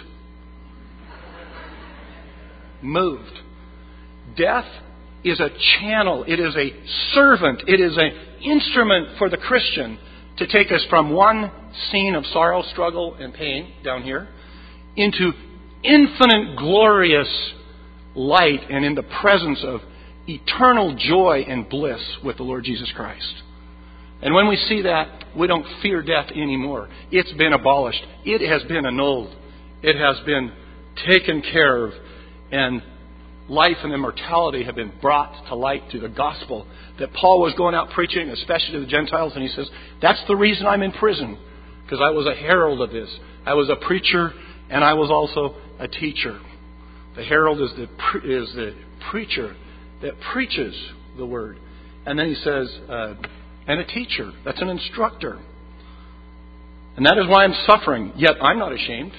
Moved. Death is a channel. It is a servant. It is an instrument for the Christian to take us from one scene of sorrow, struggle, and pain down here into infinite, glorious light and in the presence of eternal joy and bliss with the Lord Jesus Christ. And when we see that, we don't fear death anymore. It's been abolished. It has been annulled. It has been taken care of. And life and immortality have been brought to light through the gospel that Paul was going out preaching, especially to the Gentiles. And he says, that's the reason I'm in prison, because I was a herald of this. I was a preacher, and I was also a teacher. The herald is the pre- is the preacher that preaches the word. And then he says, uh, and a teacher. That's an instructor. And that is why I'm suffering. Yet I'm not ashamed.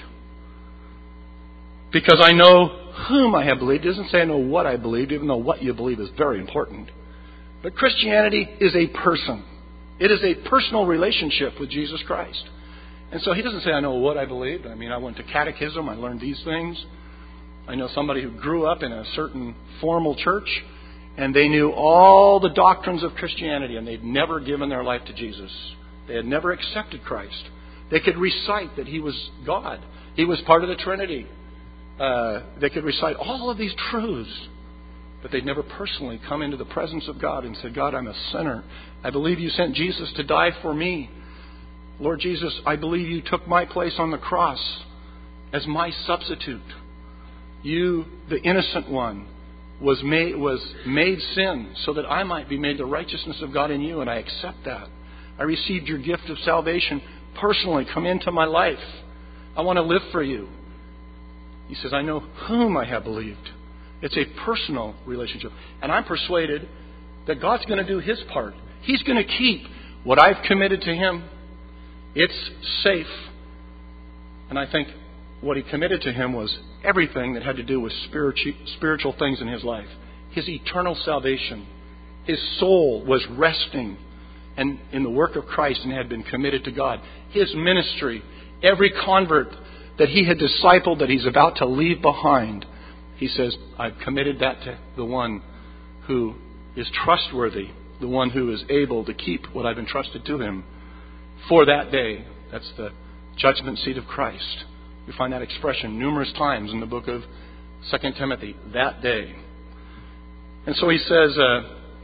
Because I know whom I have believed. It doesn't say I know what I believed, even though what you believe is very important. But Christianity is a person. It is a personal relationship with Jesus Christ. And so he doesn't say I know what I believed. I mean, I went to catechism. I learned these things. I know somebody who grew up in a certain formal church, and they knew all the doctrines of Christianity, and they'd never given their life to Jesus. They had never accepted Christ. They could recite that He was God. He was part of the Trinity. Uh, they could recite all of these truths, but they'd never personally come into the presence of God and said, God, I'm a sinner. I believe You sent Jesus to die for me. Lord Jesus, I believe You took my place on the cross as my substitute. You, the innocent one, was made, was made sin so that I might be made the righteousness of God in You, and I accept that. I received Your gift of salvation personally. Come into my life. I want to live for You. He says, I know whom I have believed. It's a personal relationship. And I'm persuaded that God's going to do His part. He's going to keep what I've committed to Him. It's safe. And I think what He committed to Him was everything that had to do with spiritual, spiritual things in His life. His eternal salvation. His soul was resting and in the work of Christ and had been committed to God. His ministry, every convert that He had discipled, that He's about to leave behind, He says, I've committed that to the one who is trustworthy, the one who is able to keep what I've entrusted to him for that day. That's the judgment seat of Christ. We find that expression numerous times in the book of Second Timothy, that day. And so he says uh,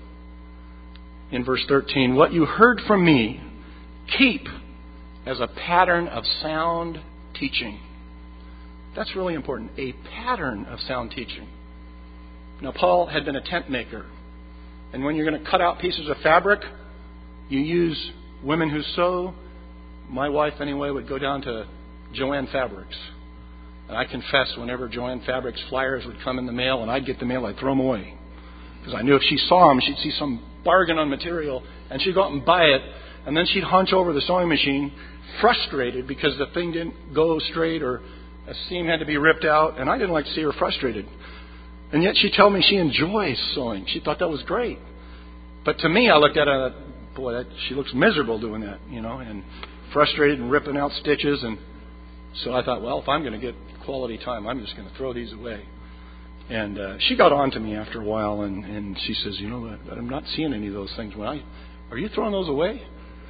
in verse thirteen, what you heard from me, keep as a pattern of sound teaching. That's really important. A pattern of sound teaching. Now, Paul had been a tent maker. And when you're going to cut out pieces of fabric, you use women who sew. My wife, anyway, would go down to Joanne Fabrics. And I confess, whenever Joanne Fabrics flyers would come in the mail and I'd get the mail, I'd throw them away. Because I knew if she saw them, she'd see some bargain on material, and she'd go out and buy it, and then she'd hunch over the sewing machine, frustrated because the thing didn't go straight or a seam had to be ripped out, and I didn't like to see her frustrated. And yet she'd tell me she enjoys sewing. She thought that was great. But to me, I looked at her, boy, that, she looks miserable doing that, you know, and frustrated and ripping out stitches. And so I thought, well, if I'm going to get quality time, I'm just going to throw these away. And uh, she got on to me after a while, and, and she says, you know, I'm not seeing any of those things. When I, are you throwing those away?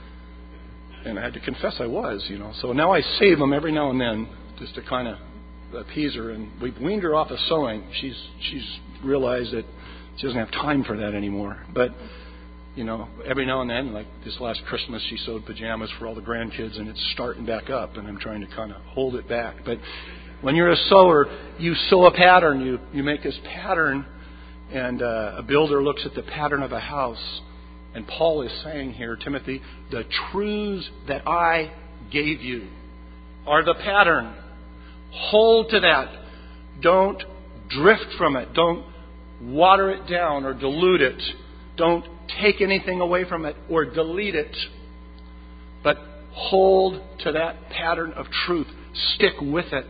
And I had to confess I was, you know. So now I save them every now and then just to kind of appease her. And we've weaned her off of sewing. She's she's realized that she doesn't have time for that anymore. But, you know, every now and then, like this last Christmas, she sewed pajamas for all the grandkids, and it's starting back up, and I'm trying to kind of hold it back. But when you're a sewer, you sew a pattern. You, you make this pattern, and uh, a builder looks at the pattern of a house. And Paul is saying here, Timothy, the truths that I gave you are the pattern. Hold to that. Don't drift from it. Don't water it down or dilute it. Don't take anything away from it or delete it. But hold to that pattern of truth. Stick with it.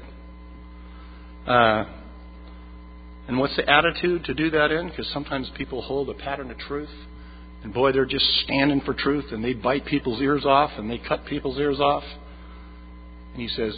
Uh, and what's the attitude to do that in? Because sometimes people hold a pattern of truth. And boy, they're just standing for truth, and they bite people's ears off, and they cut people's ears off. And he says,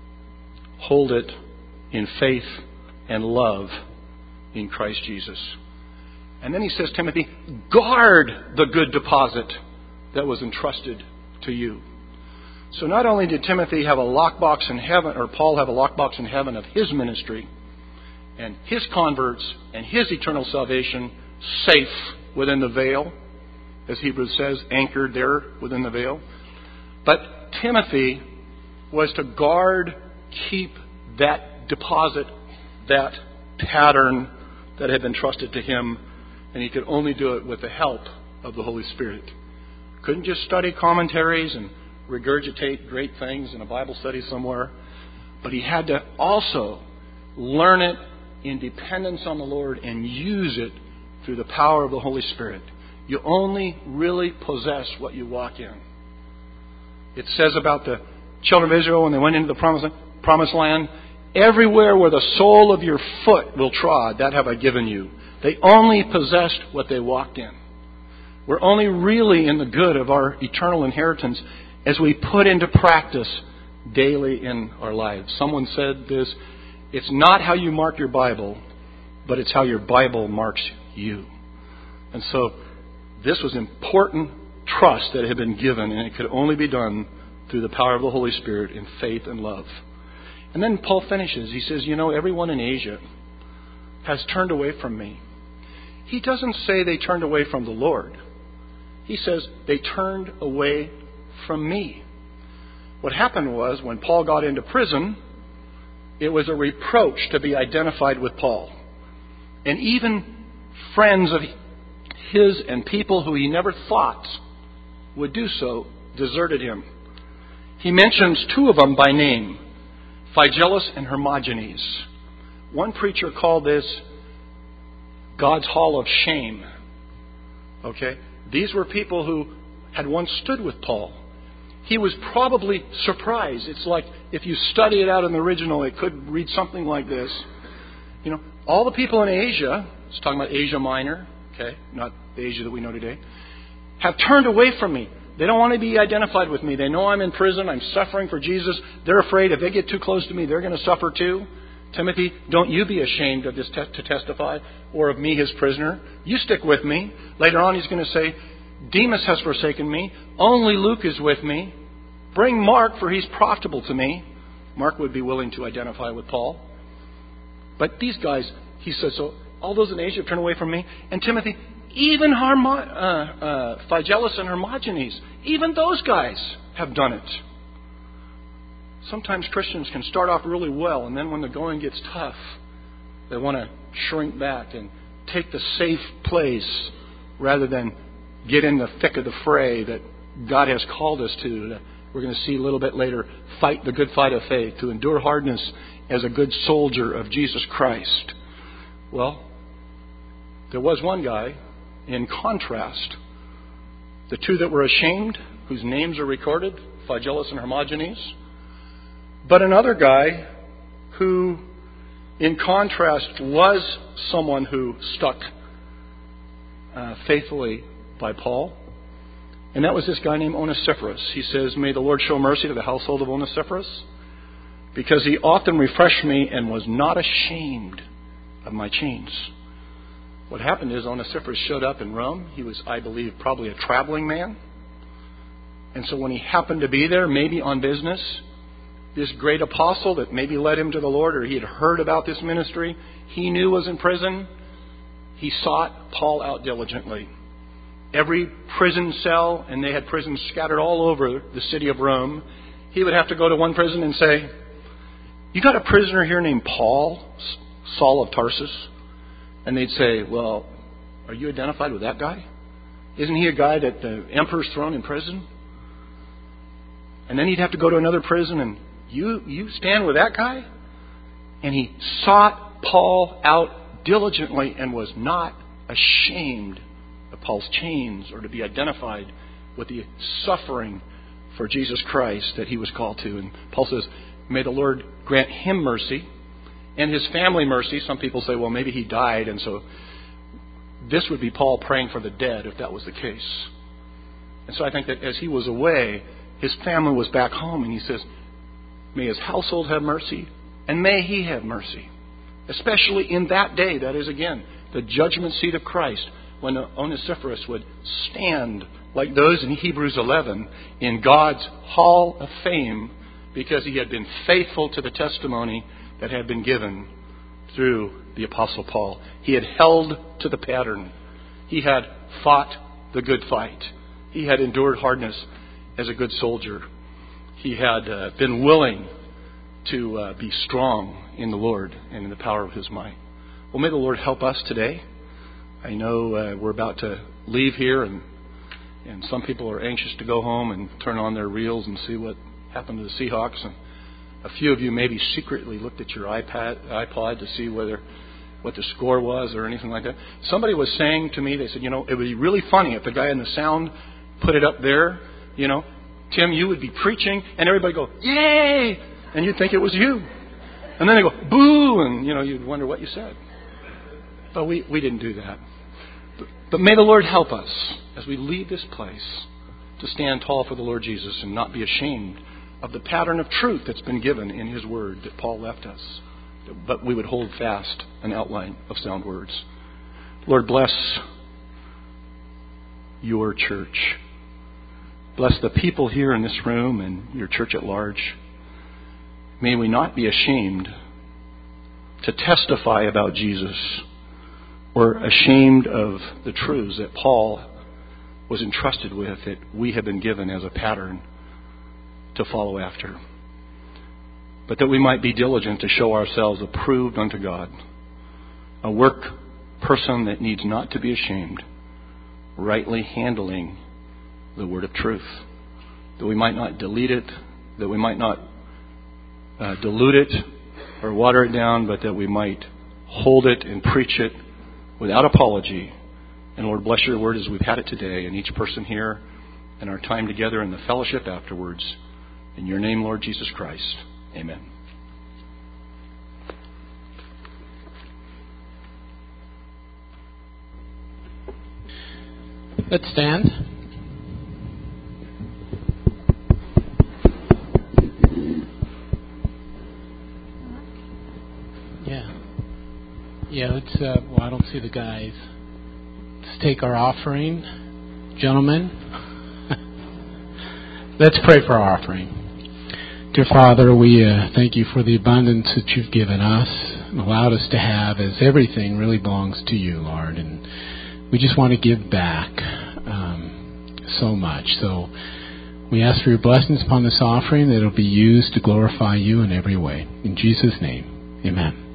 hold it in faith and love in Christ Jesus. And then he says, Timothy, guard the good deposit that was entrusted to you. So not only did Timothy have a lockbox in heaven, or Paul have a lockbox in heaven of his ministry and his converts and his eternal salvation safe within the veil, as Hebrews says, anchored there within the veil. But Timothy was to guard, keep that deposit, that pattern that had been trusted to him, and he could only do it with the help of the Holy Spirit. Couldn't just study commentaries and regurgitate great things in a Bible study somewhere, but he had to also learn it in dependence on the Lord and use it through the power of the Holy Spirit. You only really possess what you walk in. It says about the children of Israel when they went into the promised, promised land, everywhere where the sole of your foot will trod, that have I given you. They only possessed what they walked in. We're only really in the good of our eternal inheritance as we put into practice daily in our lives. Someone said this, it's not how you mark your Bible, but it's how your Bible marks you. And so this was important trust that had been given, and it could only be done through the power of the Holy Spirit in faith and love. And then Paul finishes. He says, you know, everyone in Asia has turned away from me. He doesn't say they turned away from the Lord. He says they turned away from me. What happened was when Paul got into prison, it was a reproach to be identified with Paul. And even friends of his and people who he never thought would do so deserted him. He mentions two of them by name, Phygellus and Hermogenes. One preacher called this God's Hall of Shame. Okay? These were people who had once stood with Paul. He was probably surprised. It's like if you study it out in the original, it could read something like this. You know, all the people in Asia, it's talking about Asia Minor, okay, not the Asia that we know today, have turned away from me. They don't want to be identified with me. They know I'm in prison. I'm suffering for Jesus. They're afraid if they get too close to me, they're going to suffer too. Timothy, don't you be ashamed of this te- to testify, or of me, his prisoner. You stick with me. Later on, he's going to say, Demas has forsaken me. Only Luke is with me. Bring Mark, for he's profitable to me. Mark would be willing to identify with Paul. But these guys, he says, so all those in Asia have turned away from me. And Timothy, even Hermo- uh, uh, Phygellus and Hermogenes, even those guys have done it. Sometimes Christians can start off really well, and then when the going gets tough, they want to shrink back and take the safe place rather than get in the thick of the fray that God has called us to. We're going to see a little bit later, fight the good fight of faith, to endure hardness as a good soldier of Jesus Christ. Well, there was one guy, in contrast, the two that were ashamed, whose names are recorded, Phygelus and Hermogenes, but another guy who, in contrast, was someone who stuck uh, faithfully by Paul. And that was this guy named Onesiphorus. He says, "May the Lord show mercy to the household of Onesiphorus, because he often refreshed me and was not ashamed of my chains." What happened is Onesiphorus showed up in Rome. He was, I believe, probably a traveling man. And so when he happened to be there, maybe on business, this great apostle that maybe led him to the Lord, or he had heard about this ministry, he knew was in prison. He sought Paul out diligently. Every prison cell, and they had prisons scattered all over the city of Rome, he would have to go to one prison and say, "You got a prisoner here named Paul, Saul of Tarsus?" And they'd say, "Well, are you identified with that guy? Isn't he a guy that the emperor's thrown in prison?" And then he'd have to go to another prison and, you you stand with that guy? And he sought Paul out diligently and was not ashamed of Paul's chains or to be identified with the suffering for Jesus Christ that he was called to. And Paul says, "May the Lord grant him mercy and his family mercy." Some people say, well, maybe he died, and so this would be Paul praying for the dead if that was the case. And so I think that as he was away, his family was back home, and he says, may his household have mercy, and may he have mercy. Especially in that day, that is, again, the judgment seat of Christ, when Onesiphorus would stand like those in Hebrews eleven in God's hall of fame because he had been faithful to the testimony that had been given through the Apostle Paul. He had held to the pattern. He had fought the good fight. He had endured hardness as a good soldier. He had uh, been willing to uh, be strong in the Lord and in the power of His might. Well, may the Lord help us today. I know uh, we're about to leave here, and and some people are anxious to go home and turn on their reels and see what happened to the Seahawks. And a few of you maybe secretly looked at your iPad, iPod to see whether what the score was or anything like that. Somebody was saying to me, they said, you know, it would be really funny if the guy in the sound put it up there. You know, Tim, you would be preaching, and everybody go, yay! And you'd think it was you. And then they go, boo! And, you know, you'd wonder what you said. But we, we didn't do that. But, but may the Lord help us as we leave this place to stand tall for the Lord Jesus and not be ashamed of the pattern of truth that's been given in His Word that Paul left us. But we would hold fast an outline of sound words. Lord, bless your church. Bless the people here in this room and your church at large. May we not be ashamed to testify about Jesus or ashamed of the truths that Paul was entrusted with, that we have been given as a pattern to follow after. But that we might be diligent to show ourselves approved unto God, a work person that needs not to be ashamed, rightly handling the word of truth, that we might not delete it, that we might not uh, dilute it or water it down, but that we might hold it and preach it without apology. And Lord, bless your word as we've had it today, and each person here and our time together in the fellowship afterwards. In your name, Lord Jesus Christ. Amen. Let's stand. Yeah. Yeah, let's, uh, well, I don't see the guys. Let's take our offering. Gentlemen, let's pray for our offering. Dear Father, we uh, thank you for the abundance that you've given us and allowed us to have, as everything really belongs to you, Lord. And we just want to give back um, so much. So we ask for your blessings upon this offering, that it will be used to glorify you in every way. In Jesus' name, amen.